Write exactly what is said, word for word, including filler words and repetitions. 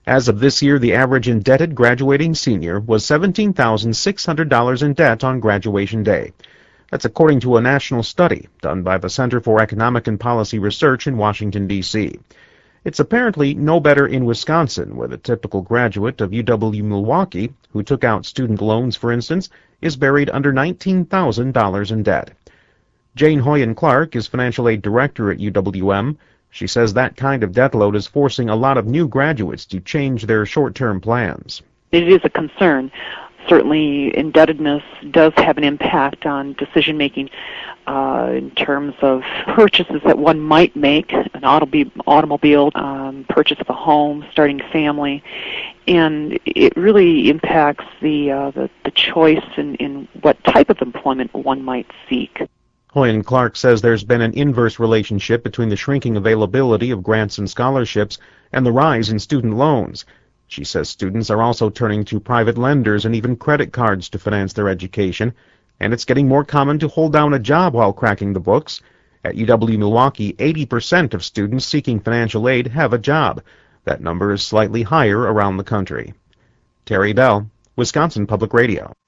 As of this year, the average indebted graduating senior was seventeen thousand six hundred dollars in debt on graduation day. That's according to a national study done by the Center for Economic and Policy Research in Washington, D C It's apparently no better in Wisconsin, where the typical graduate of U W-Milwaukee, who took out student loans, for instance, is buried under nineteen thousand dollars in debt. Jane Hoyen Clark is financial aid director at U W M. She says that kind of debt load is forcing a lot of new graduates to change their short-term plans. It is a concern. Certainly, indebtedness does have an impact on decision-making uh, in terms of purchases that one might make, an automobile, um, purchase of a home, starting a family, and it really impacts the, uh, the, the choice in, in what type of employment one might seek. Hoyen Clark says there's been an inverse relationship between the shrinking availability of grants and scholarships and the rise in student loans. She says students are also turning to private lenders and even credit cards to finance their education, and it's getting more common to hold down a job while cracking the books. At U W-Milwaukee, eighty percent of students seeking financial aid have a job. That number is slightly higher around the country. Terry Bell, Wisconsin Public Radio.